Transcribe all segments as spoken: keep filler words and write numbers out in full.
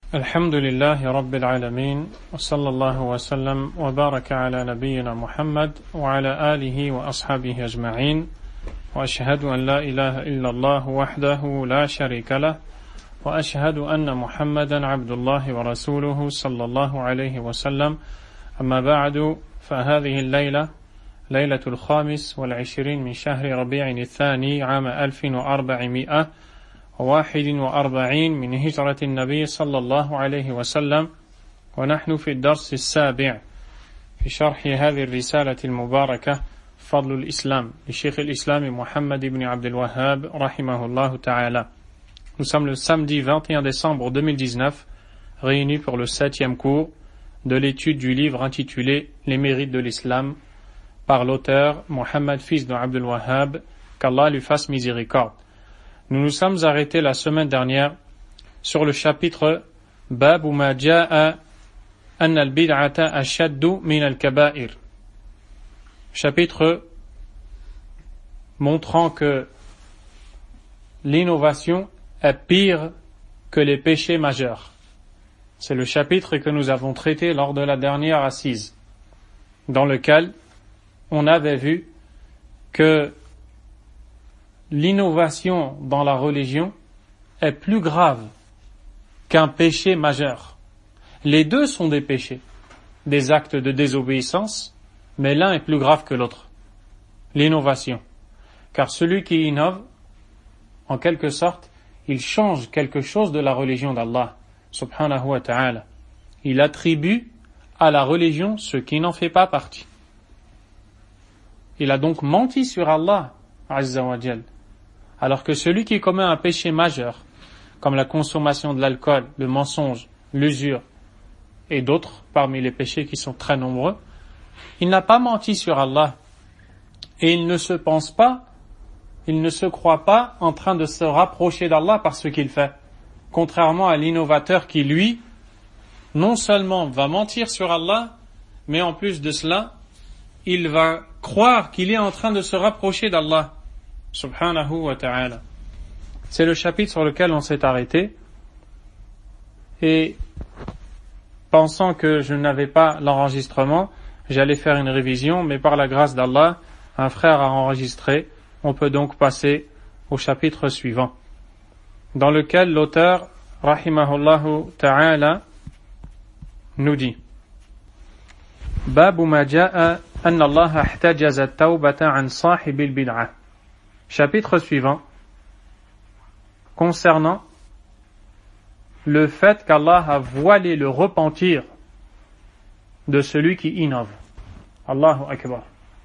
الحمد لله رب العالمين وصلى الله وسلم وبارك على نبينا محمد وعلى آله وأصحابه أجمعين وأشهد أن لا إله إلا الله وحده لا شريك له وأشهد أن محمدا عبد الله ورسوله صلى الله عليه وسلم أما بعد فهذه الليلة ليلة الخامس والعشرين من شهر ربيع الثاني عام ألف وأربعمائة واحد وأربعين من هجرة النبي صلى الله عليه وسلم ونحن في الدرس السابع في شرح هذه الرسالة المباركة فضل الإسلام لشيخ الإسلام محمد بن عبد الوهاب رحمه الله تعالى. Nous sommes le samedi vingt et un décembre deux mille dix-neuf, réunis pour le septième cours de l'étude du livre intitulé Les mérites de l'islam par l'auteur Mohammed fils de Abdul Wahhab, qu'Allah lui fasse miséricorde. Nous nous sommes arrêtés la semaine dernière sur le chapitre Bab ma jaa an al-bid'ata ashaddu min al-kaba'ir. Chapitre montrant que l'innovation est pire que les péchés majeurs. C'est le chapitre que nous avons traité lors de la dernière assise, dans lequel on avait vu que l'innovation dans la religion est plus grave qu'un péché majeur. Les deux sont des péchés, des actes de désobéissance, mais l'un est plus grave que l'autre. L'innovation. Car celui qui innove, en quelque sorte, il change quelque chose de la religion d'Allah, subhanahu wa ta'ala. Il attribue à la religion ce qui n'en fait pas partie. Il a donc menti sur Allah, azza wa jal. Alors que celui qui commet un péché majeur, comme la consommation de l'alcool, le mensonge, l'usure et d'autres parmi les péchés qui sont très nombreux, il n'a pas menti sur Allah et il ne se pense pas, il ne se croit pas en train de se rapprocher d'Allah par ce qu'il fait, contrairement à l'innovateur qui, lui, non seulement va mentir sur Allah, mais en plus de cela, il va croire qu'il est en train de se rapprocher d'Allah, subhanahu wa ta'ala. C'est le chapitre sur lequel on s'est arrêté, et pensant que je n'avais pas l'enregistrement, j'allais faire une révision, mais par la grâce d'Allah, un frère a enregistré. On peut donc passer au chapitre suivant, dans lequel l'auteur, rahimahullahu ta'ala, nous dit Babu ma jaa anna Allah ihtajaza at-tawbata an sahib al-bid'ah. Chapitre suivant, concernant le fait qu'Allah a voilé le repentir de celui qui innove. Allahu Akbar.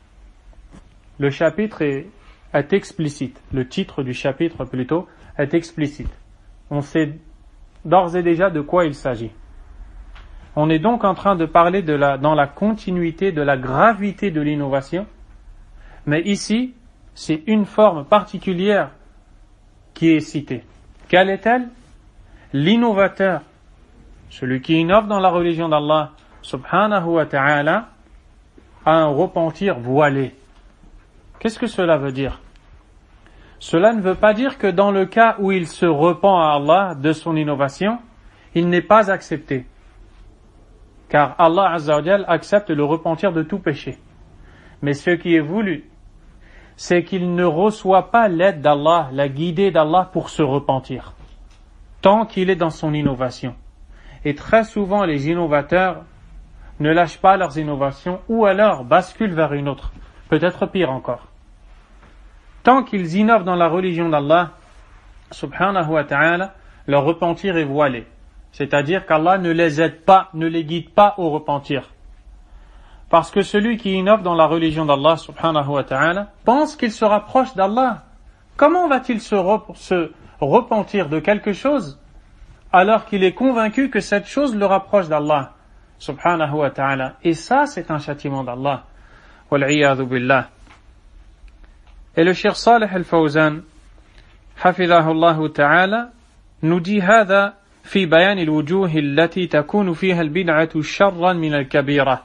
Le chapitre est, est explicite. Le titre du chapitre, plutôt, est explicite. On sait d'ores et déjà de quoi il s'agit. On est donc en train de parler de la, dans la continuité de la gravité de l'innovation, mais ici, c'est une forme particulière qui est citée. Quelle est-elle? L'innovateur, celui qui innove dans la religion d'Allah, subhanahu wa ta'ala, a un repentir voilé. Qu'est-ce que cela veut dire? Cela ne veut pas dire que dans le cas où il se repent à Allah de son innovation, il n'est pas accepté. Car Allah Azza wa Jal accepte le repentir de tout péché. Mais ce qui est voulu, c'est qu'il ne reçoit pas l'aide d'Allah, la guidée d'Allah pour se repentir, tant qu'il est dans son innovation. Et très souvent, les innovateurs ne lâchent pas leurs innovations, ou alors basculent vers une autre, peut-être pire encore. Tant qu'ils innovent dans la religion d'Allah, subhanahu wa ta'ala, leur repentir est voilé. C'est-à-dire qu'Allah ne les aide pas, ne les guide pas au repentir. Parce que celui qui innove dans la religion d'Allah, subhanahu wa ta'ala, pense qu'il se rapproche d'Allah. Comment va-t-il se, rep- se repentir de quelque chose alors qu'il est convaincu que cette chose le rapproche d'Allah, subhanahu wa ta'ala? Et ça, c'est un châtiment d'Allah. Wal'iyadhu billah. Et le Cheikh Salih al-Fawzan, hafidhahullahu ta'ala, nous dit هذا في بيان الوجوه التي تكون فيها البدعة شرا من الكبيرة.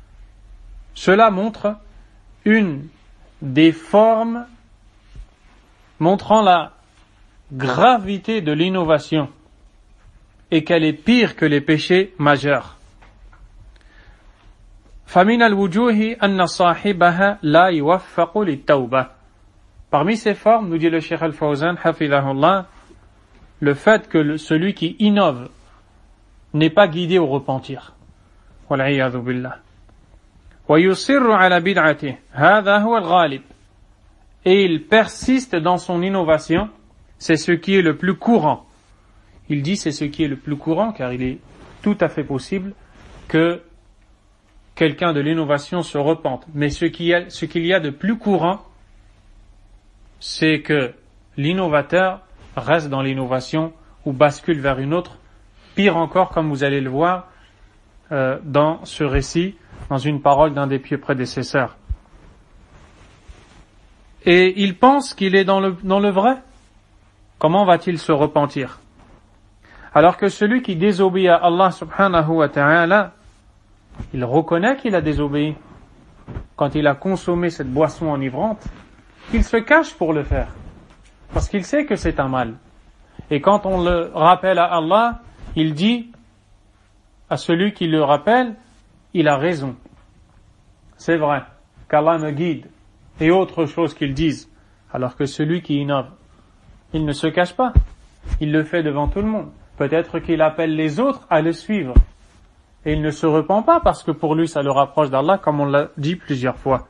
Cela montre une des formes montrant la gravité de l'innovation et qu'elle est pire que les péchés majeurs. فَمِنَ الْوُجُوهِ أَنَّ صَاحِبَهَا لَا يُوَفَّقُ لِلتَّوْبَةِ. Parmi ces formes, nous dit le Cheikh Al-Fawzan, hafidhahullah, le fait que le, celui qui innove n'est pas guidé au repentir. وَالْعِيَاذُ بِاللَّهِ. وَيُصِرُّ عَلَى بِدْعَتِهِ هَذَا هُوَ الْغَالِبُ. Et il persiste dans son innovation, c'est ce qui est le plus courant. Il dit c'est ce qui est le plus courant, car il est tout à fait possible que quelqu'un de l'innovation se repente. Mais ce qu'il y a, ce qu'il y a de plus courant, c'est que l'innovateur reste dans l'innovation ou bascule vers une autre. Pire encore, comme vous allez le voir euh, dans ce récit, dans une parole d'un des pieux prédécesseurs. Et il pense qu'il est dans le, dans le vrai. Comment va-t-il se repentir? Alors que celui qui désobéit à Allah subhanahu wa ta'ala, il reconnaît qu'il a désobéi. Quand il a consommé cette boisson enivrante, il se cache pour le faire. Parce qu'il sait que c'est un mal. Et quand on le rappelle à Allah, il dit à celui qui le rappelle, il a raison. C'est vrai qu'Allah me guide. Et autre chose qu'ils disent. Alors que celui qui innove, il ne se cache pas. Il le fait devant tout le monde. Peut-être qu'il appelle les autres à le suivre. Et il ne se repent pas parce que pour lui ça le rapproche d'Allah, comme on l'a dit plusieurs fois.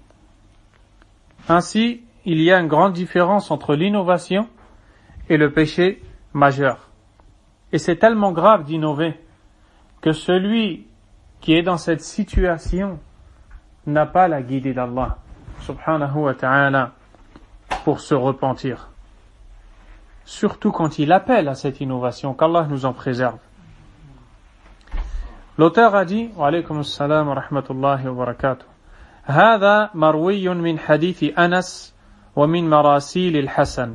Ainsi, il y a une grande différence entre l'innovation et le péché majeur. Et c'est tellement grave d'innover que celui qui est dans cette situation n'a pas la guidée d'Allah subhanahu wa ta'ala pour se repentir. Surtout quand il appelle à cette innovation, qu'Allah nous en préserve. L'auteur a dit, wa alaykum assalam wa rahmatullahi wa barakatuh, هذا مروي من حديث أنس ومن مراسيل الحسن,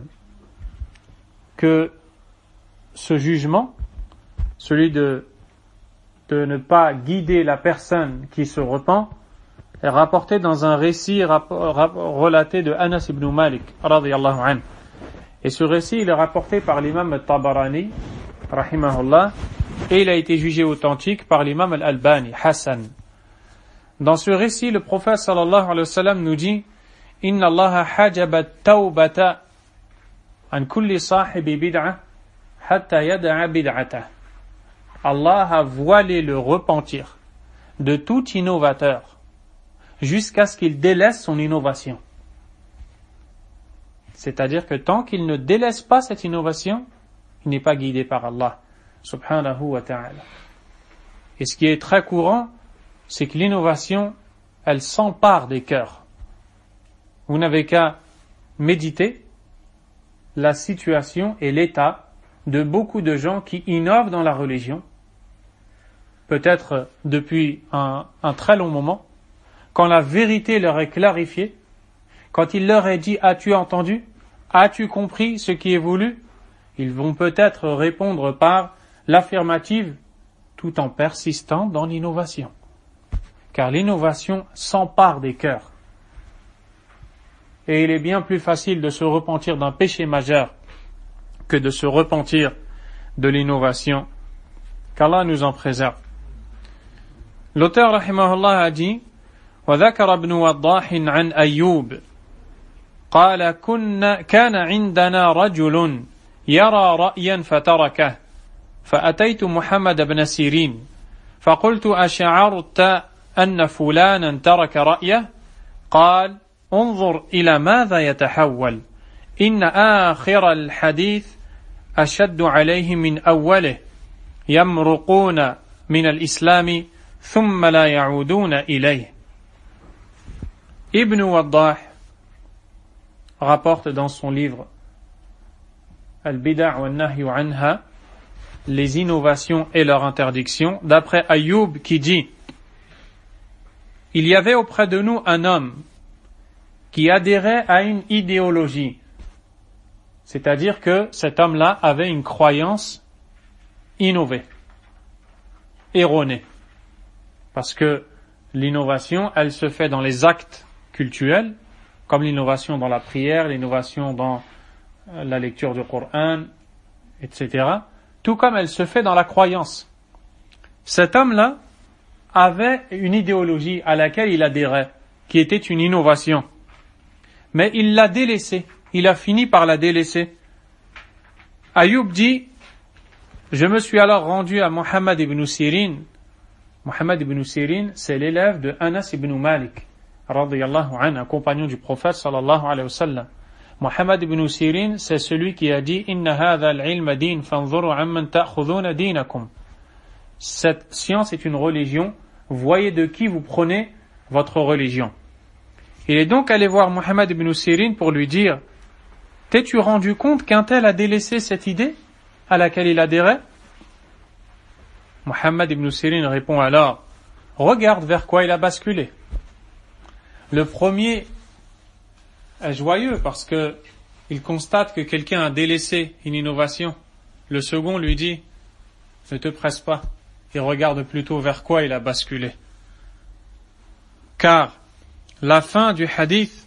que ce jugement, celui de, de ne pas guider la personne qui se repent, est rapporté dans un récit rap, rap, relaté de Anas ibn Malik, radiyallahu anhu. Et ce récit, il est rapporté par l'imam al-Tabarani, rahimahullah, et il a été jugé authentique par l'imam al-Albani, Hassan. Dans ce récit, le prophète sallallahu alayhi wa sallam nous dit, Inna Allah hajaba tawbata an kulli sahibi bid'a hatta yada'a bid'ata. Allah a voilé le repentir de tout innovateur jusqu'à ce qu'il délaisse son innovation. C'est-à-dire que tant qu'il ne délaisse pas cette innovation, il n'est pas guidé par Allah subhanahu wa ta'ala. Et ce qui est très courant, c'est que l'innovation, elle s'empare des cœurs. Vous n'avez qu'à méditer la situation et l'état de beaucoup de gens qui innovent dans la religion, peut-être depuis un, un très long moment, quand la vérité leur est clarifiée, quand il leur est dit « As-tu entendu ? As-tu compris ce qui est voulu ?» Ils vont peut-être répondre par l'affirmative tout en persistant dans l'innovation. Car l'innovation s'empare des cœurs. Et il est bien plus facile de se repentir d'un péché majeur que de se repentir de l'innovation. Qu'Allah nous en préserve. L'auteur rahimahullah a dit وذكر ابن وضاح عن أيوب قال كنا كان عندنا رجل يرى رأيا فتركه فأتيت محمد بن سيرين فقلت أشعرت أن فلانا ترك رأيه قال انظر إلى ماذا يتحول إن آخر الحديث أشد عليه من أوله يمرقون من الإسلام ثم لا يعودون إليه. Ibn Waddah rapporte dans son livre Al-Bida' wa Nahyu Anha, les innovations et leur interdiction, d'après Ayyub qui dit: il y avait auprès de nous un homme qui adhérait à une idéologie, c'est-à-dire que cet homme-là avait une croyance innovée, erronée, parce que l'innovation, elle se fait dans les actes cultuels, comme l'innovation dans la prière, l'innovation dans la lecture du Coran, et cetera. tout comme elle se fait dans la croyance. Cet homme-là avait une idéologie à laquelle il adhérait, qui était une innovation. Mais il l'a délaissée, il a fini par la délaisser. Ayoub dit, je me suis alors rendu à Muhammad ibn Sirin. Muhammad ibn Sirin, c'est l'élève de Anas ibn Malik, radiyallahu anhu, un compagnon du prophète sallallahu alayhi wa sallam. Muhammad ibn Sirin, c'est celui qui a dit, Inna hadha al-ilma din, fanzuru amman ta'khudhuna dinakum. Cette science est une religion, voyez de qui vous prenez votre religion. Il est donc allé voir Muhammad ibn Sirin pour lui dire, t'es-tu rendu compte qu'un tel a délaissé cette idée à laquelle il adhérait? Muhammad ibn Sirin répond alors, regarde vers quoi il a basculé. Le premier est joyeux parce que il constate que quelqu'un a délaissé une innovation. Le second lui dit, ne te presse pas et regarde plutôt vers quoi il a basculé. Car la fin du hadith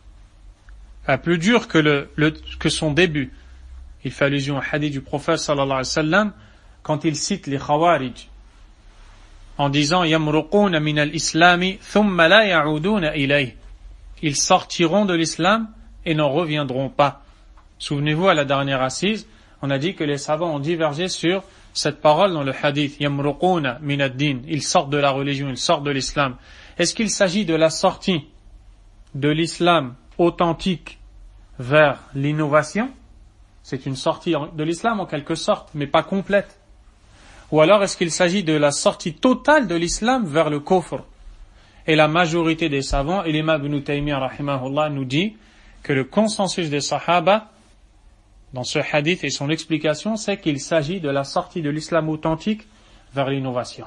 est plus dure que, le, le, que son début. Il fait allusion au hadith du prophète sallallahu alayhi wa sallam quand il cite les khawarij en disant yamruquna min al-islami thumma la ya'uduna ilayh. Ils sortiront de l'islam et n'en reviendront pas. Souvenez-vous, à la dernière assise, on a dit que les savants ont divergé sur cette parole dans le hadith yamruquna min ad-din. Ils sortent de la religion, ils sortent de l'islam. Est-ce qu'il s'agit de la sortie de l'islam authentique vers l'innovation? C'est une sortie de l'islam en quelque sorte, mais pas complète. Ou alors est-ce qu'il s'agit de la sortie totale de l'islam vers le kufr? Et la majorité des savants, et l'imam Ibn Taymiyyah rahimahullah nous dit que le consensus des sahaba dans ce hadith et son explication, c'est qu'il s'agit de la sortie de l'islam authentique vers l'innovation.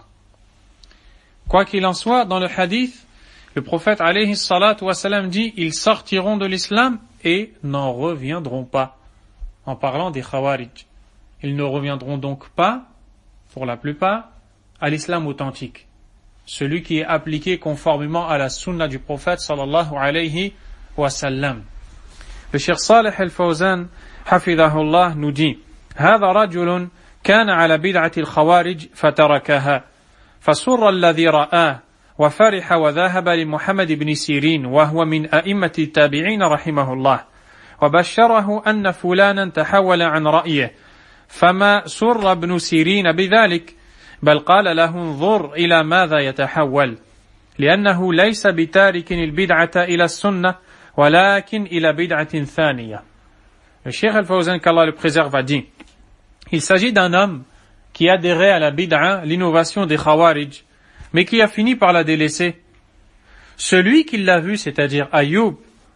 Quoi qu'il en soit, dans le hadith, le prophète alayhi salatu wa salam dit, ils sortiront de l'islam et n'en reviendront pas. En parlant des khawarij. Ils ne reviendront donc pas, pour la plupart, à l'islam authentique. Celui qui est appliqué conformément à la sunna du prophète sallallahu alayhi wa sallam. Le Cheikh Salih al-Fawzan, hafidhahullah, nous dit, هذا رجل كان على بدعة الخوارج فتركها فسر الذي رآه وفرح وذهب لمحمد بن سيرين وهو من أئمة التابعين رحمه الله وبشره أن فلانا تحول عن رأيه فما سر ابن سيرين بذلك بل قال له انظر إلى ماذا يتحول لأنه ليس بتارك البدعة إلى السنة ولكن إلى بدعة ثانية. Le Cheikh Al-Fawzan, qu'Allah le préserve, a dit, il s'agit d'un homme qui adhérait à la bid'a, l'innovation des khawarij, mais qui a fini par la délaisser. Celui qui l'a vu, c'est-à-dire Ayoub,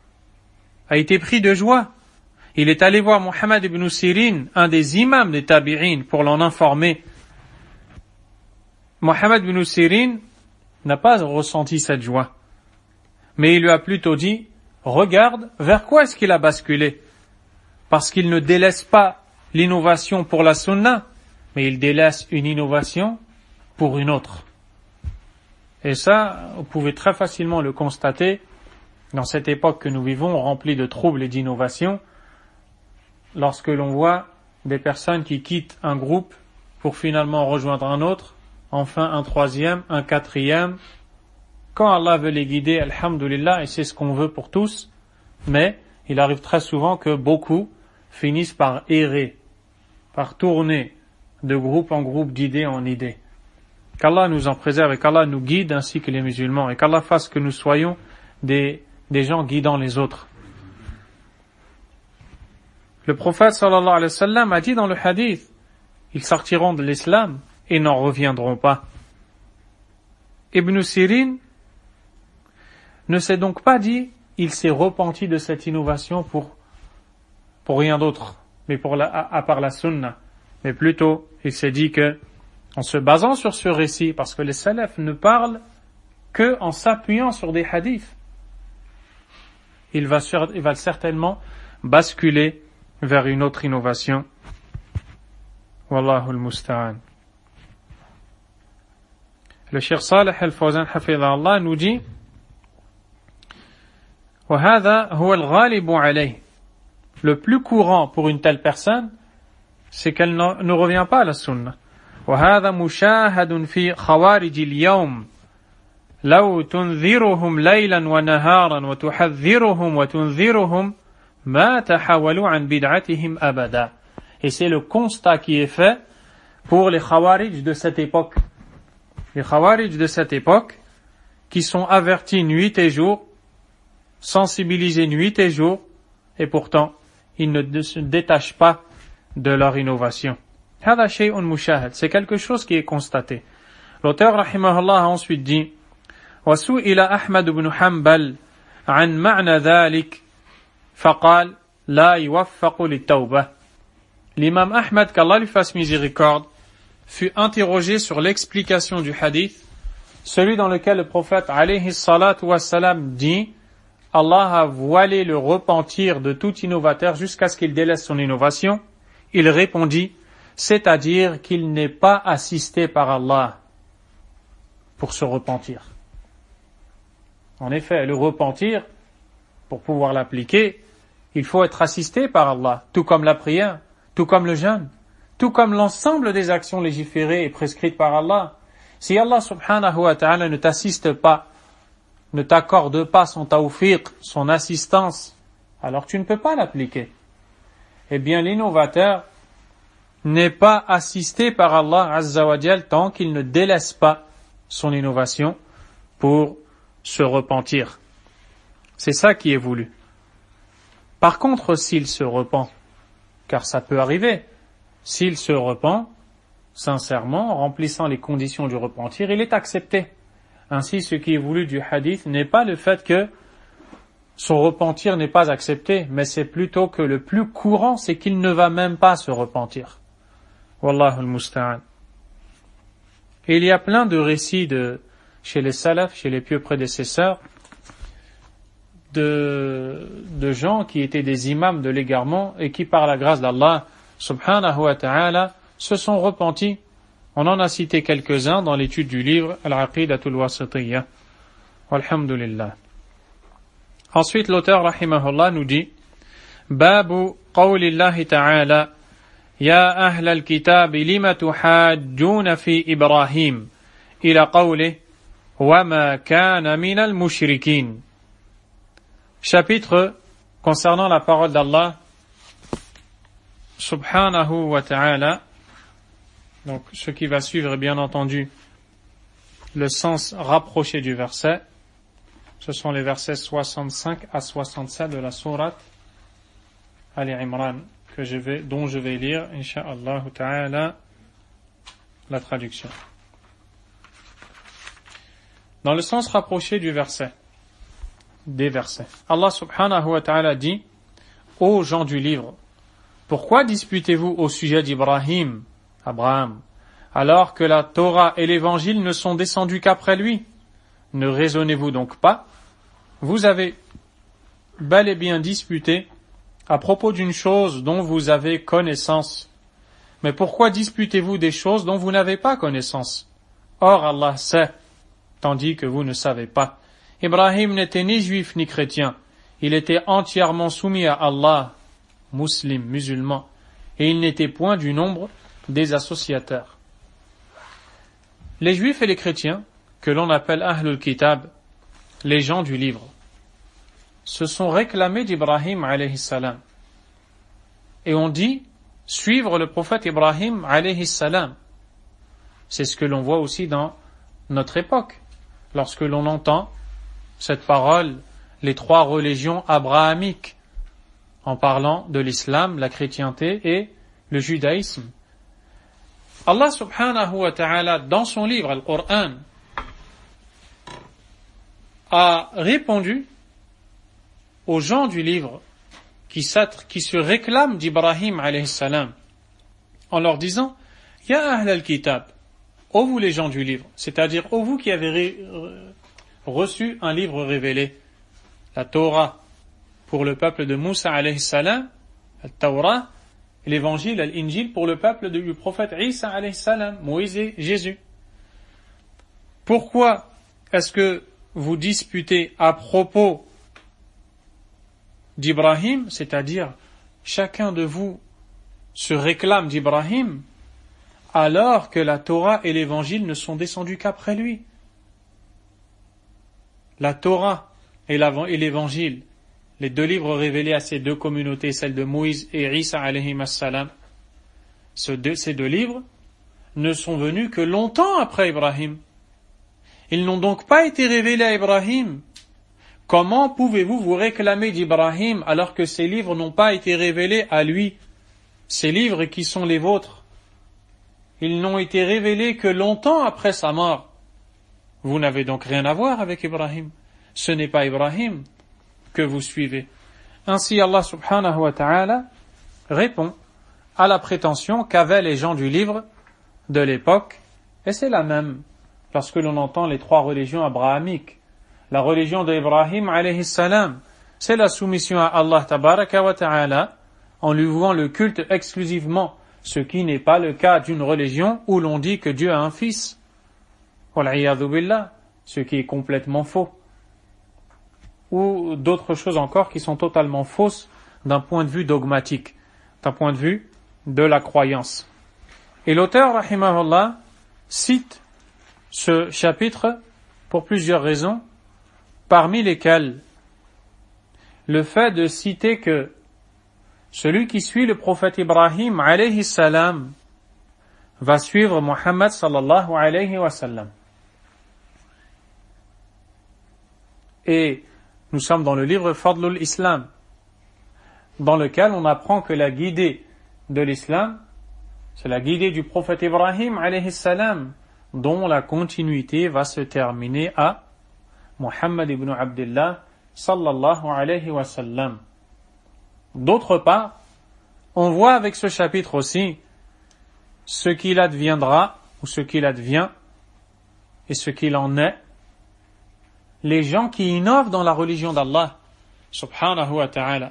a été pris de joie. Il est allé voir Muhammad ibn Sirin, un des imams des tabi'in, pour l'en informer. Muhammad ibn Sirin n'a pas ressenti cette joie. Mais il lui a plutôt dit, regarde vers quoi est-ce qu'il a basculé. Parce qu'il ne délaisse pas l'innovation pour la sunna, mais il délaisse une innovation pour une autre. Et ça, vous pouvez très facilement le constater dans cette époque que nous vivons, remplie de troubles et d'innovations, lorsque l'on voit des personnes qui quittent un groupe pour finalement rejoindre un autre, enfin un troisième, un quatrième. Quand Allah veut les guider, alhamdulillah, et c'est ce qu'on veut pour tous, mais il arrive très souvent que beaucoup finissent par errer, par tourner de groupe en groupe, d'idée en idée. Qu'Allah nous en préserve et qu'Allah nous guide ainsi que les musulmans et qu'Allah fasse que nous soyons des, des gens guidant les autres. Le prophète sallallahu alayhi wa sallam a dit dans le hadith, ils sortiront de l'islam et n'en reviendront pas. Ibn Sirin ne s'est donc pas dit, il s'est repenti de cette innovation pour, pour rien d'autre, mais pour la, à, à part la sunna. Mais plutôt, il s'est dit que, en se basant sur ce récit, parce que les salafs ne parlent que en s'appuyant sur des hadiths, il va, sur, il va certainement basculer vers une autre innovation. Wallahu al-musta'an. Le Cheikh Salih al-Fawzan hafidhahullah nous dit وهذا هو الغالب عليه. Le plus courant pour une telle personne, c'est qu'elle ne, ne revient pas à la sunna. وهذا مشاهد في خوارج اليوم لو تنذرهم ليلا ونهارا وتحذرهم وتنذرهم ما تحولوا عن بدعتهم أبدا. Et c'est le constat qui est fait pour les khawarij de cette époque. Les khawarij de cette époque qui sont avertis nuit et jour, sensibilisés nuit et jour, et pourtant ils ne se détachent pas de leur innovation. هذا شيء مشاهد, c'est quelque chose qui est constaté. L'auteur rahimahullah a ensuite dit وسئل أحمد بن حنبل عن معنى ذلك فقال لا يوفق للتوبة. L'imam Ahmad, qu'Allah lui fasse miséricorde, fut interrogé sur l'explication du hadith, celui dans lequel le prophète alayhi salatu wassalam dit Allah a voilé le repentir de tout innovateur jusqu'à ce qu'il délaisse son innovation. Il répondit, c'est-à-dire qu'il n'est pas assisté par Allah pour se repentir. En effet, le repentir, pour pouvoir l'appliquer, il faut être assisté par Allah, tout comme la prière, tout comme le jeûne, tout comme l'ensemble des actions légiférées et prescrites par Allah. Si Allah subhanahu wa ta'ala ne t'assiste pas, ne t'accorde pas son tawfiq, son assistance, alors tu ne peux pas l'appliquer. Eh bien, l'innovateur n'est pas assisté par Allah azza wa jal tant qu'il ne délaisse pas son innovation pour se repentir. C'est ça qui est voulu. Par contre, s'il se repent, car ça peut arriver, s'il se repent, sincèrement, en remplissant les conditions du repentir, il est accepté. Ainsi, ce qui est voulu du hadith n'est pas le fait que son repentir n'est pas accepté, mais c'est plutôt que le plus courant, c'est qu'il ne va même pas se repentir. Wallahu al-musta'an. Et il y a plein de récits de, chez les salafs, chez les pieux prédécesseurs, de, de gens qui étaient des imams de l'égarement et qui, par la grâce d'Allah, subhanahu wa ta'ala, se sont repentis. On en a cité quelques-uns dans l'étude du livre Al-Aqidatul Wasitiyya. Walhamdulillah. Ensuite, l'auteur, rahimahullah, nous dit Babu qawlillahi ta'ala Ya ahl al-kitab lima tuhajjuna fi Ibrahim ila qawlih wa ma kana min al-mushrikin. Chapitre concernant la parole d'Allah subhanahu wa ta'ala. Donc, ce qui va suivre est bien entendu le sens rapproché du verset. Ce sont les versets soixante-cinq à soixante-sept de la sourate Ali Imran que je vais, dont je vais lire, incha'Allah ta'ala, la traduction. Dans le sens rapproché du verset, des versets, Allah subhanahu wa ta'ala dit ô gens du livre, pourquoi disputez-vous au sujet d'Ibrahim, Abraham, alors que la Torah et l'Évangile ne sont descendus qu'après lui? Ne raisonnez-vous donc pas? Vous avez bel et bien disputé à propos d'une chose dont vous avez connaissance. Mais pourquoi disputez-vous des choses dont vous n'avez pas connaissance? Or Allah sait, tandis que vous ne savez pas. Ibrahim n'était ni juif ni chrétien. Il était entièrement soumis à Allah, musulman, musulman, et il n'était point du nombre des associateurs. Les juifs et les chrétiens, que l'on appelle Ahlul Kitab, les gens du livre, se sont réclamés d'Ibrahim alayhi salam. Et on dit suivre le prophète Ibrahim alayhi salam. C'est ce que l'on voit aussi dans notre époque, lorsque l'on entend cette parole, les trois religions abrahamiques, en parlant de l'islam, la chrétienté et le judaïsme. Allah subhanahu wa ta'ala, dans son livre, Al-Qur'an, a répondu aux gens du livre qui, qui se réclament d'Ibrahim alayhi salam en leur disant Ya ahl al-kitab, ô vous les gens du livre, c'est-à-dire ô vous qui avez ré, reçu un livre révélé, la Torah pour le peuple de Moussa alayhi salam, la Torah, et l'évangile, l'Injil pour le peuple du prophète Isa alayhi salam, Moïse et Jésus. Pourquoi est-ce que vous disputez à propos d'Ibrahim, c'est-à-dire chacun de vous se réclame d'Ibrahim alors que la Torah et l'Évangile ne sont descendus qu'après lui. La Torah et l'Évangile, les deux livres révélés à ces deux communautés, celle de Moïse et Isa alayhim as-salam, ces deux livres ne sont venus que longtemps après Ibrahim. Ils n'ont donc pas été révélés à Ibrahim. Comment pouvez-vous vous réclamer d'Ibrahim alors que ces livres n'ont pas été révélés à lui? Ces livres qui sont les vôtres, ils n'ont été révélés que longtemps après sa mort. Vous n'avez donc rien à voir avec Ibrahim. Ce n'est pas Ibrahim que vous suivez. Ainsi Allah subhanahu wa ta'ala répond à la prétention qu'avaient les gens du livre de l'époque, et c'est la même lorsque l'on entend les trois religions abrahamiques. La religion d'Ibrahim alayhi salam, c'est la soumission à Allah tabaraka wa ta'ala en lui vouant le culte exclusivement, ce qui n'est pas le cas d'une religion où l'on dit que Dieu a un fils. Wal'iyadhu billah, ce qui est complètement faux. Ou d'autres choses encore qui sont totalement fausses d'un point de vue dogmatique, d'un point de vue de la croyance. Et l'auteur, rahimahullah, cite ce chapitre pour plusieurs raisons, parmi lesquelles le fait de citer que celui qui suit le prophète Ibrahim alayhi salam va suivre Muhammad sallallahu alayhi wa sallam. Et nous sommes dans le livre Fadlul Islam, dans lequel on apprend que la guidée de l'islam, c'est la guidée du prophète Ibrahim alayhi salam, dont la continuité va se terminer à Muhammad ibn Abdullah sallallahu alayhi wa sallam. D'autre part, on voit avec ce chapitre aussi ce qu'il adviendra ou ce qu'il advient et ce qu'il en est. Les gens qui innovent dans la religion d'Allah subhanahu wa ta'ala.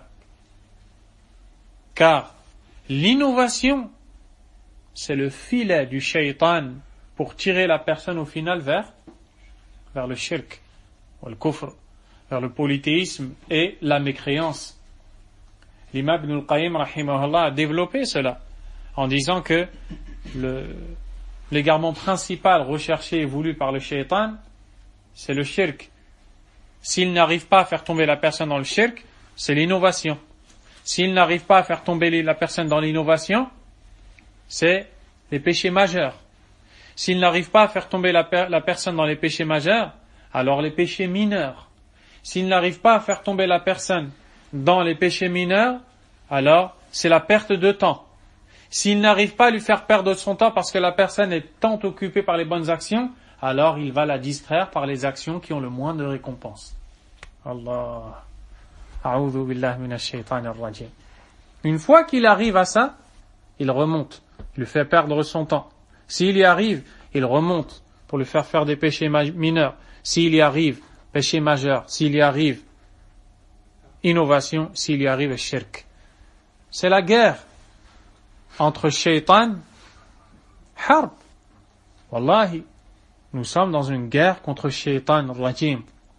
Car l'innovation, c'est le filet du shaitan pour tirer la personne au final vers, vers le shirk, ou le kufr, vers le polythéisme et la mécréance. L'imam Ibn al-Qayyim rahimahullah a développé cela en disant que le, l'égarement principal recherché et voulu par le shaitan, c'est le shirk. S'il n'arrive pas à faire tomber la personne dans le shirk, c'est l'innovation. S'il n'arrive pas à faire tomber la personne dans l'innovation, c'est les péchés majeurs. S'il n'arrive pas à faire tomber la, per- la personne dans les péchés majeurs, alors les péchés mineurs. S'il n'arrive pas à faire tomber la personne dans les péchés mineurs, alors c'est la perte de temps. S'il n'arrive pas à lui faire perdre son temps parce que la personne est tant occupée par les bonnes actions, alors il va la distraire par les actions qui ont le moins de récompense. Allah. A'udhu billahi minash shaitanir rajim. Une fois qu'il arrive à ça, il remonte, il lui fait perdre son temps. S'il y arrive, il remonte pour lui faire faire des péchés mineurs. S'il y arrive, péché majeur. S'il y arrive, innovation. S'il y arrive, shirk. C'est la guerre entre shaitan, harb. Wallahi, nous sommes dans une guerre contre shaitan rajim.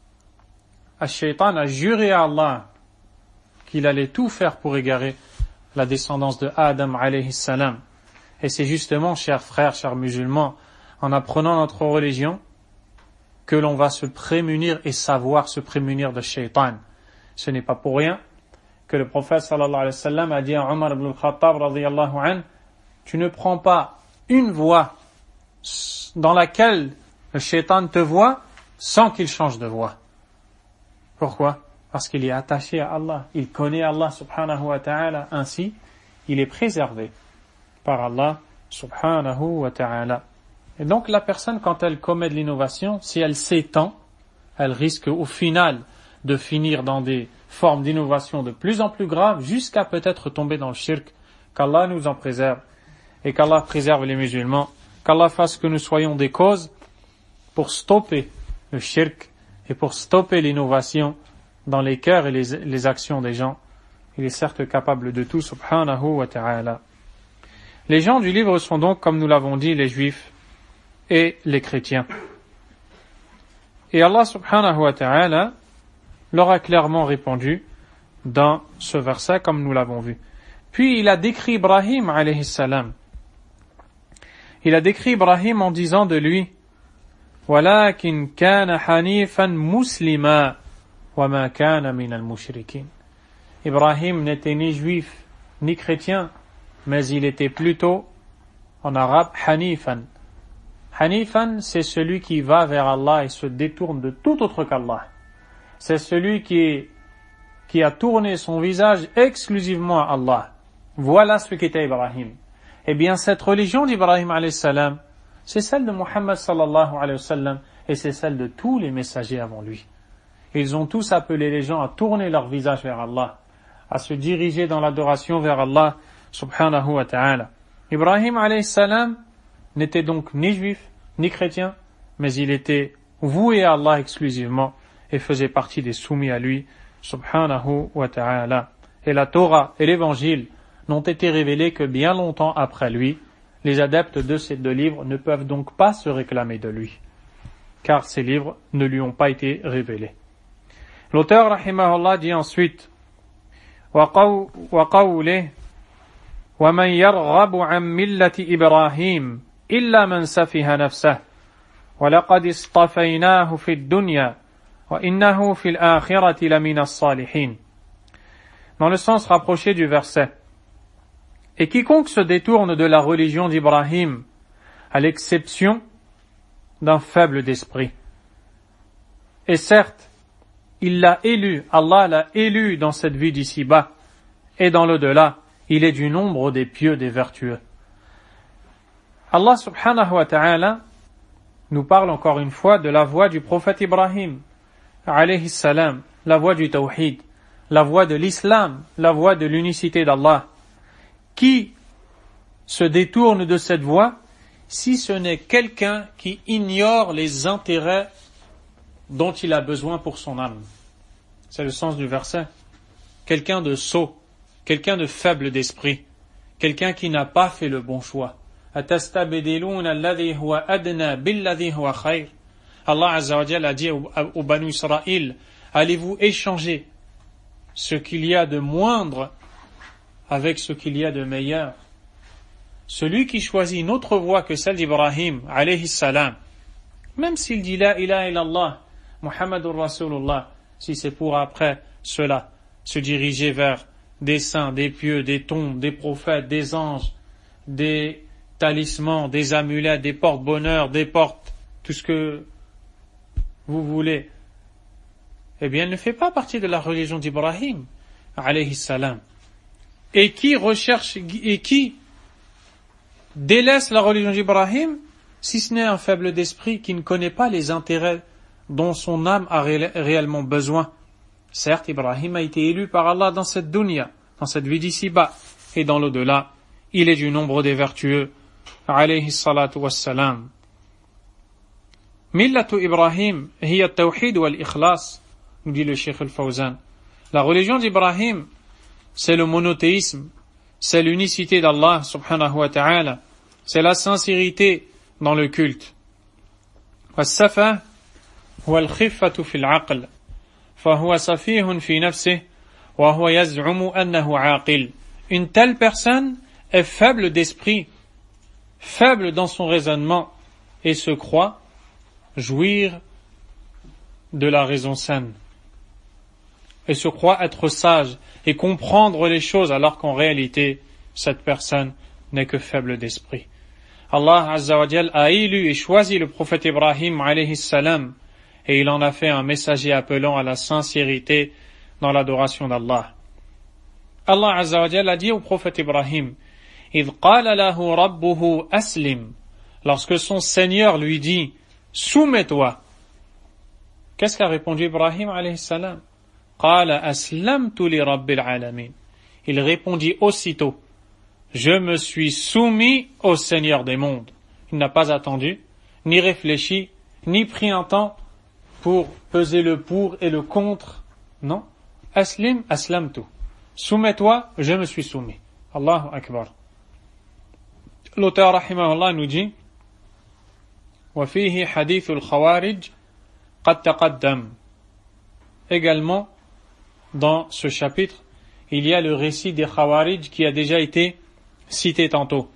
Shaitan a juré à Allah qu'il allait tout faire pour égarer la descendance de Adam alayhi salam. Et c'est justement, chers frères, chers musulmans, en apprenant notre religion, que l'on va se prémunir et savoir se prémunir de shaitan. Ce n'est pas pour rien que le prophète sallallahu alayhi wa sallam a dit à Omar ibn al-Khattab radiyallahu anhu, tu ne prends pas une voie dans laquelle le shaitan te voit sans qu'il change de voie. Pourquoi? Parce qu'il est attaché à Allah. Il connaît Allah subhanahu wa ta'ala. Ainsi, il est préservé par Allah subhanahu wa ta'ala. Et donc la personne, quand elle commet de l'innovation, si elle s'étend, elle risque au final de finir dans des formes d'innovation de plus en plus graves, jusqu'à peut-être tomber dans le shirk. Qu'Allah nous en préserve et qu'Allah préserve les musulmans. Qu'Allah fasse que nous soyons des causes pour stopper le shirk et pour stopper l'innovation dans les cœurs et les, les actions des gens. Il est certes capable de tout, subhanahu wa ta'ala. Les gens du livre sont donc, comme nous l'avons dit, les juifs et les chrétiens. Et Allah subhanahu wa ta'ala leur a clairement répondu dans ce verset, comme nous l'avons vu. Puis il a décrit Ibrahim alayhi salam. Il a décrit Ibrahim en disant de lui وَلَكِنْ كَانَ حَنِيفًا مُسْلِمًا وَمَا كَانَ مِنَ الْمُشْرِكِينَ. Ibrahim n'était ni juif ni chrétien, mais il était plutôt, en arabe, hanifan. Hanifan, c'est celui qui va vers Allah et se détourne de tout autre qu'Allah. C'est celui qui, est, qui a tourné son visage exclusivement à Allah. Voilà ce qu'était Ibrahim. Eh bien, cette religion d'Ibrahim alayhi salam, c'est celle de Muhammad sallallahu alayhi wa sallam et c'est celle de tous les messagers avant lui. Ils ont tous appelé les gens à tourner leur visage vers Allah, à se diriger dans l'adoration vers Allah subhanahu wa ta'ala. Ibrahim alayhi salam n'était donc ni juif, ni chrétien, mais il était voué à Allah exclusivement et faisait partie des soumis à lui, subhanahu wa ta'ala. Et la Torah et l'Évangile n'ont été révélés que bien longtemps après lui. Les adeptes de ces deux livres ne peuvent donc pas se réclamer de lui, car ces livres ne lui ont pas été révélés. L'auteur, rahimahullah, dit ensuite وَقَوْلِهِ وَمَنْ يَرْغَبُ عَنْ مِلَّةِ إِبْرَاهِيمَ إِلَّا مَنْ سَفِهَ نَفْسَهُ وَلَقَدِ اصْطَفَيْنَاهُ فِي الدُّنْيَا وَإِنَّهُ فِي الْآخِرَةِ لَمِنَ الصَّالِحِينَ. Dans le sens rapproché du verset. Et quiconque se détourne de la religion d'Ibrahim, à l'exception d'un faible d'esprit. Et certes, il l'a élu, Allah l'a élu dans cette vie d'ici-bas, et dans l'au-delà, il est du nombre des pieux, des vertueux. Allah subhanahu wa ta'ala nous parle encore une fois de la voie du prophète Ibrahim, alayhi salam, la voie du tawhid, la voie de l'islam, la voie de l'unicité d'Allah. Qui se détourne de cette voie, si ce n'est quelqu'un qui ignore les intérêts dont il a besoin pour son âme. C'est le sens du verset. Quelqu'un de sot, quelqu'un de faible d'esprit, quelqu'un qui n'a pas fait le bon choix. Allah Azza wa Jalla a dit au Banu Israël, allez-vous échanger ce qu'il y a de moindre avec ce qu'il y a de meilleur? Celui qui choisit une autre voie que celle d'Ibrahim, alayhi salam, même s'il dit la ilaha illallah, Muhammadur Rasulullah, si c'est pour après cela se diriger vers des saints, des pieux, des tombes, des prophètes, des anges, des talismans, des amulettes, des porte-bonheur, des portes, tout ce que vous voulez, eh bien, ne fait pas partie de la religion d'Ibrahim, alayhi salam. Et qui recherche, et qui délaisse la religion d'Ibrahim, si ce n'est un faible d'esprit qui ne connaît pas les intérêts dont son âme a ré- réellement besoin. Certes, Ibrahim a été élu par Allah dans cette dunya, dans cette vie d'ici-bas, et dans l'au-delà, il est du nombre des vertueux, alayhi salatu wassalam. Millatu Ibrahim hiya tawhid wal ikhlas, nous dit le Cheikh al-Fawzan. La religion d'Ibrahim, c'est le monothéisme, c'est l'unicité d'Allah subhanahu wa ta'ala, c'est la sincérité dans le culte. والسفه هو الخفة في العقل فهو سفيه في نفسه وهو يزعم أنه عاقل. Une telle personne est faible d'esprit, faible dans son raisonnement et se croit jouir de la raison saine et se croit être sage et comprendre les choses alors qu'en réalité cette personne n'est que faible d'esprit. Allah Azza wa Jal a élu et choisi le prophète Ibrahim alayhi salam et il en a fait un messager appelant à la sincérité dans l'adoration d'Allah. Allah Azza wa Jal a dit au prophète Ibrahim, إِذْ قَالَ لَهُ رَبُّهُ أَسْلِمْ, lorsque son Seigneur lui dit, soumets-toi. Qu'est-ce qu'a répondu Ibrahim alayhi salam? قَالَ أَسْلَمْتُ لِرَبِّ الْعَالَمِينَ. Il répondit aussitôt, je me suis soumis au Seigneur des mondes. Il n'a pas attendu, ni réfléchi, ni pris un temps pour peser le pour et le contre. Non. Aslim, aslamtu. Soumets-toi, je me suis soumis. Allahu Akbar. L'auteur rahimahullah nous dit وَفِيهِ حَدِيثُ الْخَوَارِجِ قَدْ تَقَدَّمْ. Également, dans ce chapitre, il y a le récit des Khawarij qui a déjà été cité tantôt.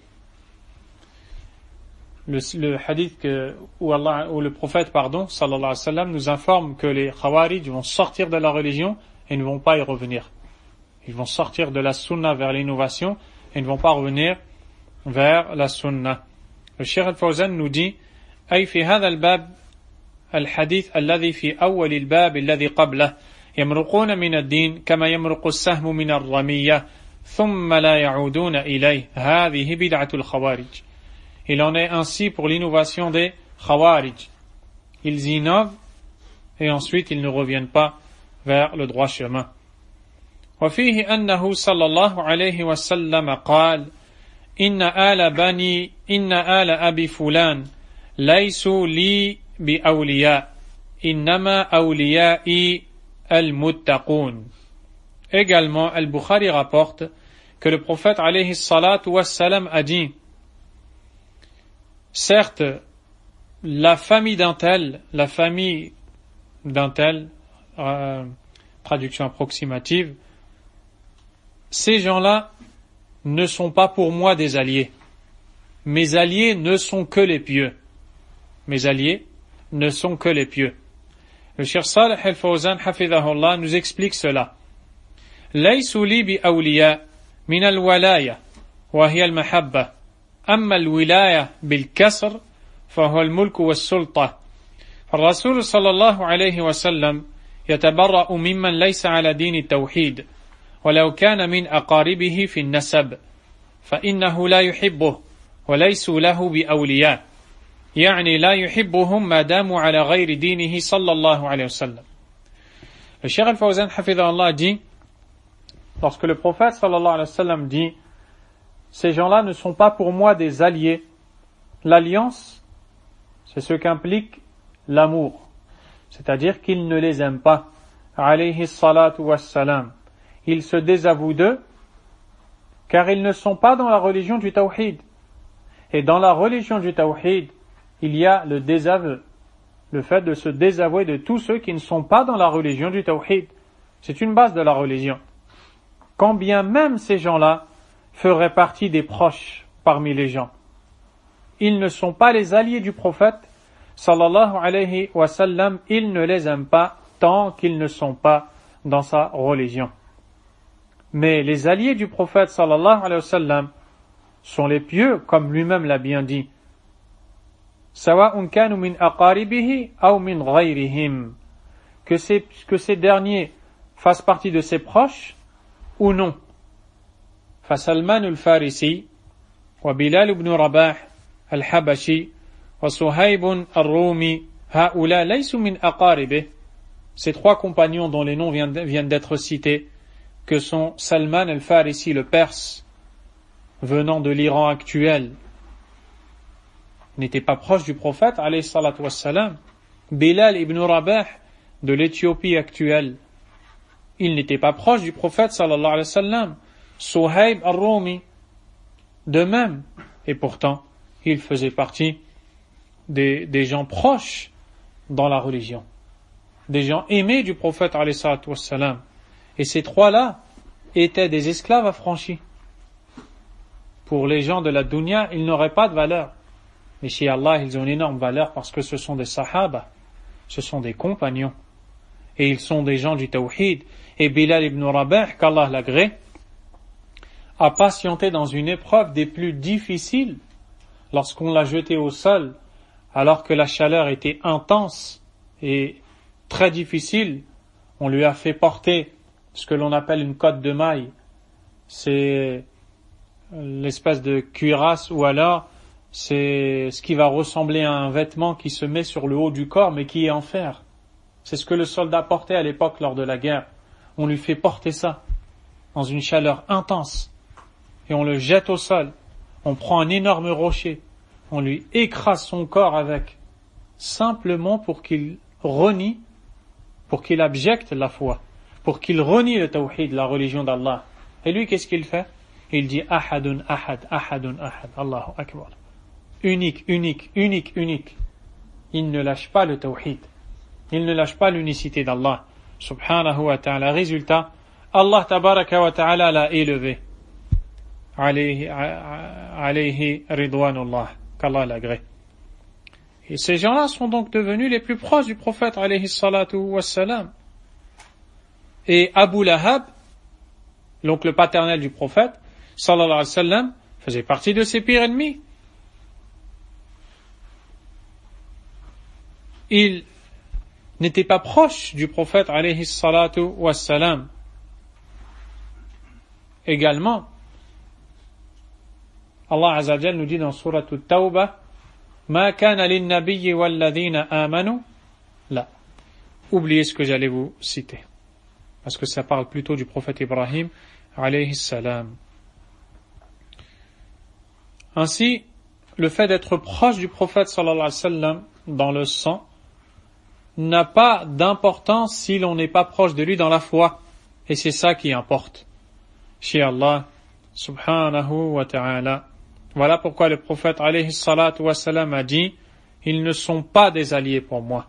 Le, le hadith que, où, Allah, où le prophète pardon, sallallahu alayhi wa sallam, nous informe que les Khawarij vont sortir de la religion et ne vont pas y revenir. Ils vont sortir de la sunna vers l'innovation et ne vont pas revenir vers la sunna. Le Cheikh Al-Fawzan nous dit أي في هذا الباب الحديث الذي في أول الباب الذي قبله يمرقون من الدين كما يمرق السهم من الرمية ثم لا يعودون إليه هذه بدعة الخوارج. Il en est ainsi pour l'innovation des Khawarij. Ils innovent et ensuite ils ne reviennent pas vers le droit chemin. وفيه أنه صلى الله عليه وسلم قال إن آل بني إن آل أبي فلان ليسوا لي بأولياء إنما أوليائي المتقون. Également, Al-Bukhari rapporte que le prophète alayhi salatu wassalam a dit: certes, la famille d'un tel, la famille d'un tel, euh, traduction approximative, ces gens-là ne sont pas pour moi des alliés. Mes alliés ne sont que les pieux. Mes alliés ne sont que les pieux. Le Cheikh Salih Al-Fawzan hafidhahullah nous explique cela. ليسوا لي بأولياء من الولاية وهي المحبة أما الولاية بالكسر فهو الملك والسلطة. الرسول صلى الله عليه وسلم يتبرأ ممن ليس على دين التوحيد ولو كان من أقاربه في النسب فإنه لا يحبه وليسوا له بأولياء يعني لا يحبهم ما داموا على غير دينه صلى الله عليه وسلم. Le Cheikh Al-Fawzan hafidhahullah dit, lorsque le prophète sallallahu alayhi wa sallam dit ces gens-là ne sont pas pour moi des alliés, l'alliance c'est ce qu'implique l'amour, c'est-à-dire qu'il ne les aime pas alayhi salatu wassalam. Il se désavoue d'eux car ils ne sont pas dans la religion du tawhid, et dans la religion du tawhid il y a le désaveu, le fait de se désavouer de tous ceux qui ne sont pas dans la religion du tawhid. C'est une base de la religion. Quand bien même ces gens-là feraient partie des proches parmi les gens, ils ne sont pas les alliés du prophète sallallahu alayhi wa sallam, ils ne les aiment pas tant qu'ils ne sont pas dans sa religion. Mais les alliés du prophète sallallahu alayhi wa sallam sont les pieux, comme lui-même l'a bien dit. Sawa'un kanu min aqaribihi aw min ghayrihim, que ces que ces derniers fassent partie de ses proches ou non. Fa Salman al-Farisi wa Bilal ibn Rabah al-Habashi wa Suhayb al-Rumi haula laysu min aqaribih. Ces trois compagnons dont les noms viennent, viennent d'être cités, que sont Salman al-Farisi, le Perse, venant de l'Iran actuel, n'était pas proche du prophète alayhi salatu wassalam. Bilal ibn Rabah de l'Éthiopie actuelle, il n'était pas proche du prophète sallallahu alayhi wa sallam. Suhayb al-Rumi de même, et pourtant il faisait partie des, des gens proches dans la religion, des gens aimés du prophète alayhi salatu wassalam. Et ces trois-là étaient des esclaves affranchis. Pour les gens de la dunya, ils n'auraient pas de valeur. Mais chez Allah, ils ont une énorme valeur parce que ce sont des sahaba, ce sont des compagnons. Et ils sont des gens du tawhid. Et Bilal ibn Rabah, qu'Allah l'agrée, a patienté dans une épreuve des plus difficiles lorsqu'on l'a jeté au sol, alors que la chaleur était intense et très difficile. On lui a fait porter ce que l'on appelle une cotte de maille. C'est l'espèce de cuirasse, ou alors c'est ce qui va ressembler à un vêtement qui se met sur le haut du corps mais qui est en fer. C'est ce que le soldat portait à l'époque lors de la guerre. On lui fait porter ça dans une chaleur intense et on le jette au sol. On prend un énorme rocher, on lui écrase son corps avec, simplement pour qu'il renie, pour qu'il abjecte la foi, pour qu'il renie le tawhid, la religion d'Allah. Et lui, qu'est-ce qu'il fait? Il dit ahadun ahad, ahadun ahad, Allahu akbar. Unique, unique, unique, unique. Il ne lâche pas le tawhid. Il ne lâche pas l'unicité d'Allah subhanahu wa ta'ala. Résultat, Allah tabaraka wa ta'ala l'a élevé. Alayhi, alayhi ridwanullah, qu'Allah l'agrée. Et ces gens-là sont donc devenus les plus proches du prophète alayhi salatu wassalam. Et Abu Lahab, l'oncle paternel du prophète, sallallahu alayhi wa sallam, faisait partie de ses pires ennemis. Il n'était pas proche du prophète alayhi salatu wassalam. Également, Allah Azza wa Jal nous dit dans Surah At-Tawbah, Ma kana lin-nabiyyi wal-ladhina amanu. Là. Oubliez ce que j'allais vous citer. Parce que ça parle plutôt du prophète Ibrahim, alayhi salam. Ainsi, le fait d'être proche du prophète, sallallahu alayhi wa sallam, dans le sang, n'a pas d'importance si l'on n'est pas proche de lui dans la foi. Et c'est ça qui importe. Chez Allah, subhanahu wa ta'ala. Voilà pourquoi le prophète alayhi salatu wa salam a dit, ils ne sont pas des alliés pour moi.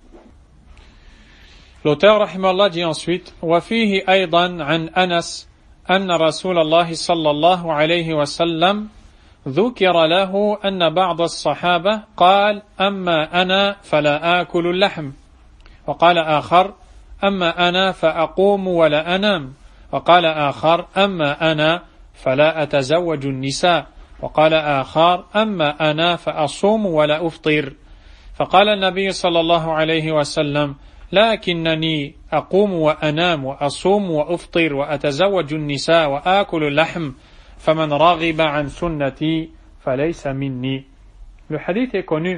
L'auteur rahimallah dit ensuite, وفيه أيضا عن أنس أن رسول الله صلى الله عليه وسلم ذكر له أن بعض الصحابة قال أما أنا فلا آكل اللحم وقال آخر أما أنا فأقوم ولا أنام وقال آخر أما أنا فلا أتزوج النساء وقال آخر أما أنا فأصوم ولا أفطر فقال النبي صلى الله عليه وسلم لكنني أقوم وأنام وأصوم وأفطر وأتزوج النساء وآكل اللحم فمن رغب عن سنتي فليس مني. Le hadith est connu.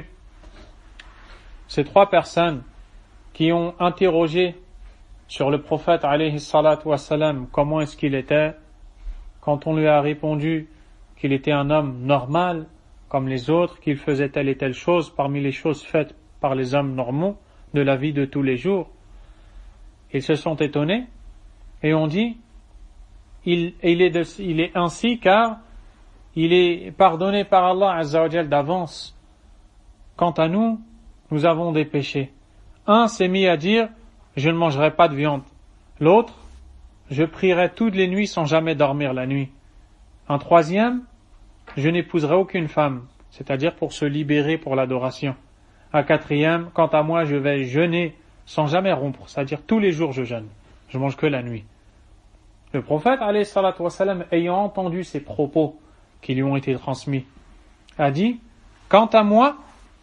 Ces trois personnes qui ont interrogé sur le prophète alayhi salatu wassalam, comment est-ce qu'il était, quand on lui a répondu qu'il était un homme normal, comme les autres, qu'il faisait telle et telle chose parmi les choses faites par les hommes normaux de la vie de tous les jours, ils se sont étonnés et ont dit il, il, est de, il est ainsi car il est pardonné par Allah Azza wa Jal d'avance. Quant à nous, nous avons des péchés. Un s'est mis à dire je ne mangerai pas de viande. L'autre, je prierai toutes les nuits sans jamais dormir la nuit. Un troisième, je n'épouserai aucune femme, c'est-à-dire pour se libérer pour l'adoration. Un quatrième, quant à moi, je vais jeûner sans jamais rompre, c'est-à-dire tous les jours je jeûne. Je mange que la nuit. Le prophète, alayhi salatu wassalam, ayant entendu ces propos qui lui ont été transmis, a dit, quant à moi,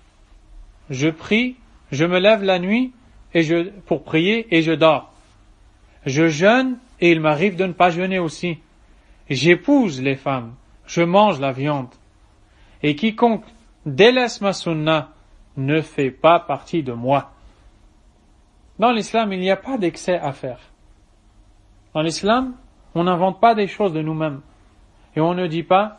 je prie, je me lève la nuit et je, pour prier et je dors. Je jeûne et il m'arrive de ne pas jeûner aussi. J'épouse les femmes, je mange la viande. Et quiconque délaisse ma sunna ne fait pas partie de moi. Dans l'islam, il n'y a pas d'excès à faire. Dans l'islam, on n'invente pas des choses de nous-mêmes. Et on ne dit pas,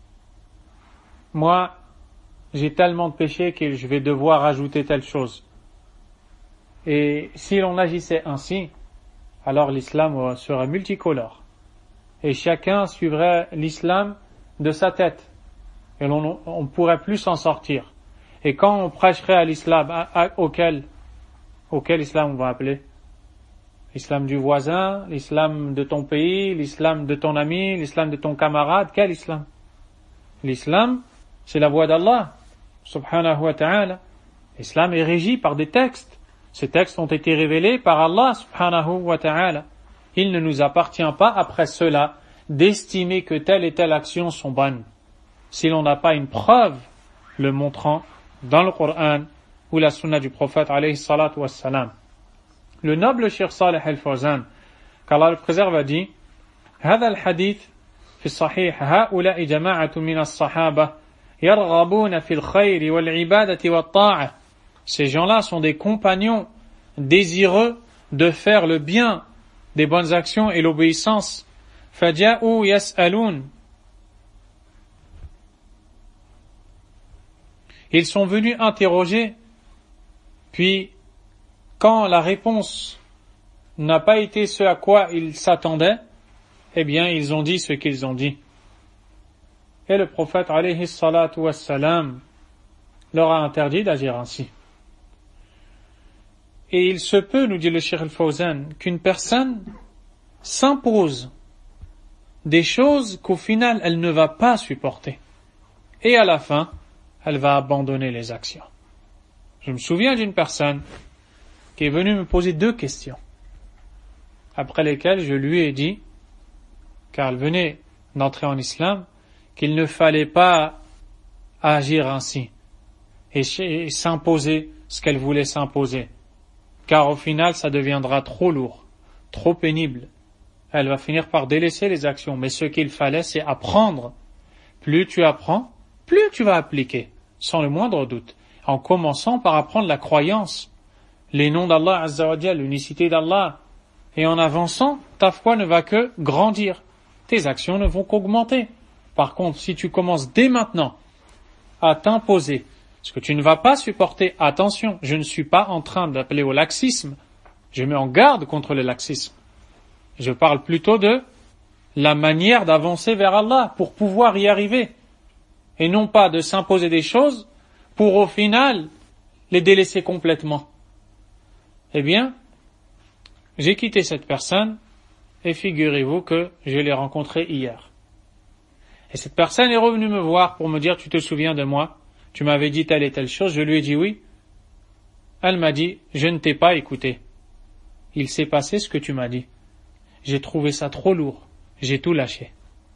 moi, j'ai tellement de péchés que je vais devoir ajouter telle chose. Et si l'on agissait ainsi, alors l'islam serait multicolore. Et chacun suivrait l'islam de sa tête. Et l'on ne pourrait plus s'en sortir. Et quand on prêcherait à l'islam, à, à, auquel, auquel islam on va appeler? L'islam du voisin, l'islam de ton pays, l'islam de ton ami, l'islam de ton camarade, quel islam? L'islam, c'est la voie d'Allah, subhanahu wa ta'ala. L'islam est régi par des textes. Ces textes ont été révélés par Allah, subhanahu wa ta'ala. Il ne nous appartient pas, après cela, d'estimer que telle et telle action sont bonnes, si l'on n'a pas une preuve le montrant dans le Coran ou la sunna du prophète alayhi salatu wassalam. Le noble Cheikh Salih al-Fawzan, qu'Allah le préserve, a dit هذا الحديث في الصحيح هؤلاء جماعة من الصحابة يرغبون في الخير والعبادة والطاعة. Ces gens-là sont des compagnons désireux de faire le bien, des bonnes actions et l'obéissance. فجاءوا يسألون. Ils sont venus interroger, puis quand la réponse n'a pas été ce à quoi ils s'attendaient, eh bien ils ont dit ce qu'ils ont dit. Et le prophète alayhi salatu wassalam leur a interdit d'agir ainsi. Et il se peut, nous dit le Cheikh al-Fawzan, qu'une personne s'impose des choses qu'au final elle ne va pas supporter. Et à la fin, elle va abandonner les actions. Je me souviens d'une personne qui est venue me poser deux questions, après lesquelles je lui ai dit, car elle venait d'entrer en islam, qu'il ne fallait pas agir ainsi et s'imposer ce qu'elle voulait s'imposer, car au final ça deviendra trop lourd, trop pénible. Elle va finir par délaisser les actions, mais ce qu'il fallait c'est apprendre. Plus tu apprends, plus tu vas appliquer, sans le moindre doute, en commençant par apprendre la croyance, les noms d'Allah Azza wa Jal, l'unicité d'Allah, et en avançant, ta foi ne va que grandir, tes actions ne vont qu'augmenter. Par contre, si tu commences dès maintenant à t'imposer ce que tu ne vas pas supporter, attention, je ne suis pas en train d'appeler au laxisme, je mets en garde contre le laxisme. Je parle plutôt de la manière d'avancer vers Allah pour pouvoir y arriver, et non pas de s'imposer des choses pour au final les délaisser complètement. Eh bien, j'ai quitté cette personne et figurez-vous que je l'ai rencontrée hier. Et cette personne est revenue me voir pour me dire, tu te souviens de moi? Tu m'avais dit telle et telle chose. Je lui ai dit oui. Elle m'a dit, je ne t'ai pas écouté. Il s'est passé ce que tu m'as dit. J'ai trouvé ça trop lourd. J'ai tout lâché.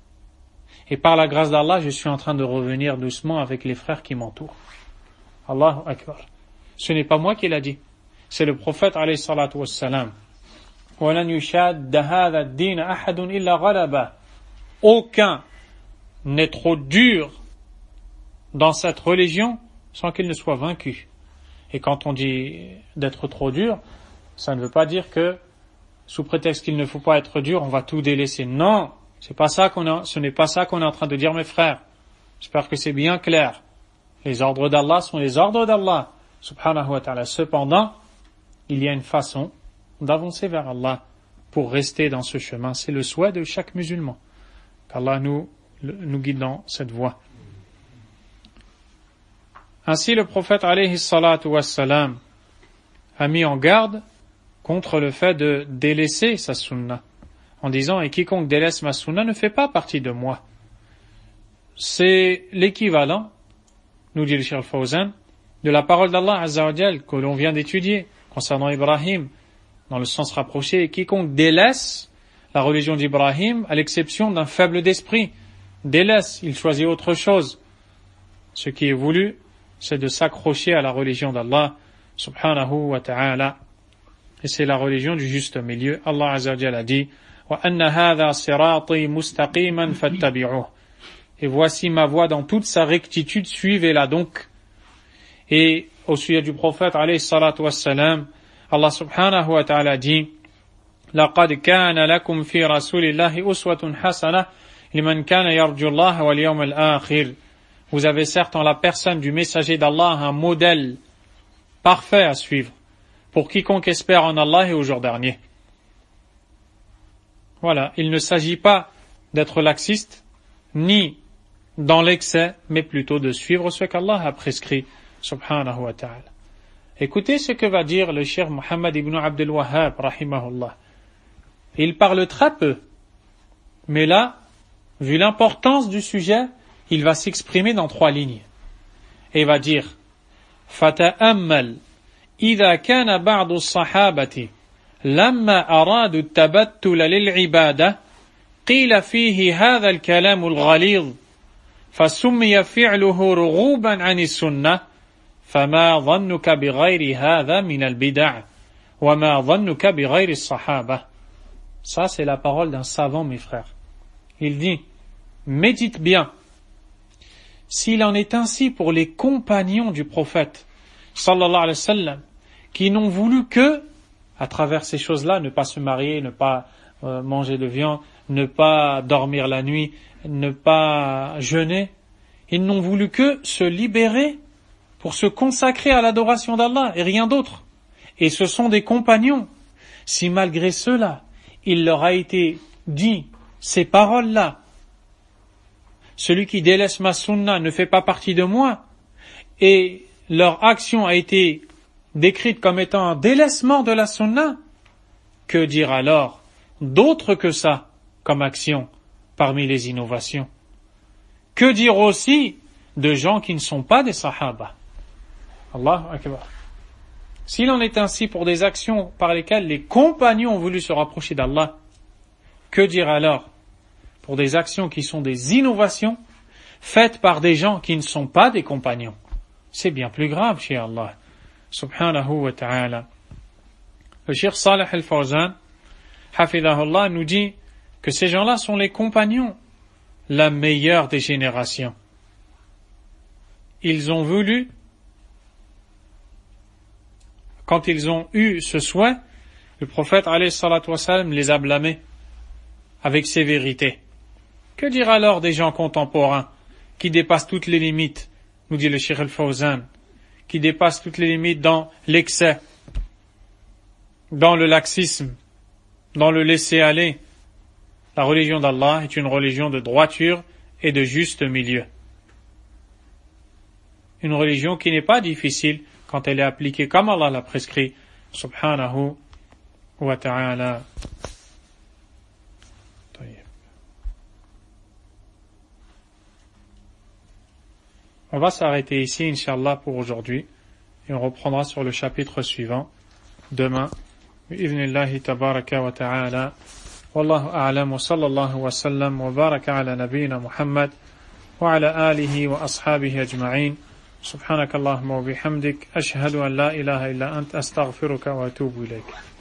Et par la grâce d'Allah, je suis en train de revenir doucement avec les frères qui m'entourent. Allahu Akbar. Ce n'est pas moi qui l'a dit. C'est le prophète alayhi salatu wassalam. وَلَنْ يُشَادَّ هَذَا الدِّينَ أَحَدٌ إِلَّا غَلَبَهُ. Aucun n'est trop dur dans cette religion sans qu'il ne soit vaincu. Et quand on dit d'être trop dur, ça ne veut pas dire que sous prétexte qu'il ne faut pas être dur, on va tout délaisser. Non, c'est pas ça qu'on a, ce n'est pas ça qu'on est en train de dire, mes frères. J'espère que c'est bien clair. Les ordres d'Allah sont les ordres d'Allah, subhanahu wa ta'ala. Cependant, il y a une façon d'avancer vers Allah pour rester dans ce chemin. C'est le souhait de chaque musulman. Qu'Allah nous, nous guide dans cette voie. Ainsi, le prophète alayhi salatu wassalam a mis en garde contre le fait de délaisser sa sunna, en disant, et quiconque délaisse ma sunna ne fait pas partie de moi. C'est l'équivalent, nous dit le Cheikh Fawzan, de la parole d'Allah Azza wa Jal que l'on vient d'étudier concernant Ibrahim, dans le sens rapproché, et quiconque délaisse la religion d'Ibrahim, à l'exception d'un faible d'esprit, délaisse, il choisit autre chose. Ce qui est voulu, c'est de s'accrocher à la religion d'Allah, subhanahu wa ta'ala. Et c'est la religion du juste milieu. Allah Azza wa Jalla a dit, وَأَنَّ هَذَا صِرَاطِي مُسْتَقِيمًا فَاتَّبِعُوهُ. Et voici ma voie dans toute sa rectitude, suivez-la donc. Et au sujet du prophète, alayhi salatu wassalam, Allah subhanahu wa ta'ala dit, لَقَدْ كَانَ لَكُمْ فِي رَسُولِ اللَّهِ أُسْوَةٌ حَسَنَةٌ لِمَنْ كَانَ يَرْجُو اللَّهَ وَالْيَوْمَ الْآخِرِ. Vous avez certes en la personne du messager d'Allah un modèle parfait à suivre pour quiconque espère en Allah et au jour dernier. Voilà, il ne s'agit pas d'être laxiste, ni dans l'excès, mais plutôt de suivre ce qu'Allah a prescrit, subhanahu wa ta'ala. Écoutez ce que va dire le cheikh Muhammad ibn Abdul Wahhab, rahimahullah. Il parle très peu, mais là, vu l'importance du sujet, il va s'exprimer dans trois lignes. Et il va dire, فَتَأَمَّلْ إِذَا كَانَ بَعْضُ الصَّحَابَةِ لَمَّا أَرَادُوا التَّبَتُّلَ لِلْعِبَادَةِ قِيلَ فِيهِ هَذَا الْكَلَامُ الْغَلِيظُ فَسُمِّيَ فِعْلُهُ رُغُوبًا عَنِ السُّنَّةِ فَمَا ظَنُّكَ بِغَيْرِ هَذَا مِنَ الْبِدَعِ وَمَا ظَنُّكَ بِغَيْرِ الصَّحَابَةِ. Ça, c'est la parole d'un savant, mes frères. Il dit, médite bien. S'il en est ainsi pour les compagnons du prophète, sallallahu alayhi wa sallam, qui n'ont voulu que, à travers ces choses-là, ne pas se marier, ne pas euh, manger de viande, ne pas dormir la nuit, ne pas jeûner, ils n'ont voulu que se libérer pour se consacrer à l'adoration d'Allah et rien d'autre. Et ce sont des compagnons. Si malgré cela, il leur a été dit ces paroles-là, celui qui délaisse ma sunna ne fait pas partie de moi, et leur action a été décrite comme étant un délaissement de la sunna, que dire alors d'autres que ça comme action parmi les innovations? Que dire aussi de gens qui ne sont pas des sahaba? Allahu Akbar. S'il en est ainsi pour des actions par lesquelles les compagnons ont voulu se rapprocher d'Allah, que dire alors pour des actions qui sont des innovations faites par des gens qui ne sont pas des compagnons? C'est bien plus grave chez Allah subhanahu wa ta'ala. Le Cheikh Salih al-Fawzan hafidahullah nous dit que ces gens-là sont les compagnons, la meilleure des générations. Ils ont voulu, quand ils ont eu ce souhait, le prophète alayhi salatu wassalam les a blâmés avec sévérité. Que dire alors des gens contemporains qui dépassent toutes les limites, nous dit le Cheikh al-Fawzan, qui dépassent toutes les limites dans l'excès, dans le laxisme, dans le laisser-aller? La religion d'Allah est une religion de droiture et de juste milieu. Une religion qui n'est pas difficile quand elle est appliquée comme Allah l'a prescrit, subhanahu wa ta'ala. On va s'arrêter ici, Inch'Allah, pour aujourd'hui, et on reprendra sur le chapitre suivant, demain, bi'idhnillahi tabaraka wa ta'ala. Wallahu a'lam wa sallallahu wa sallam wa baraka ala nabiyyina Muhammad wa ala alihi wa ashabihi ajma'in. Subhanakallahumma wa bihamdik, ashhadu an la ilaha illa ant, astaghfiruka wa atubu ilayk.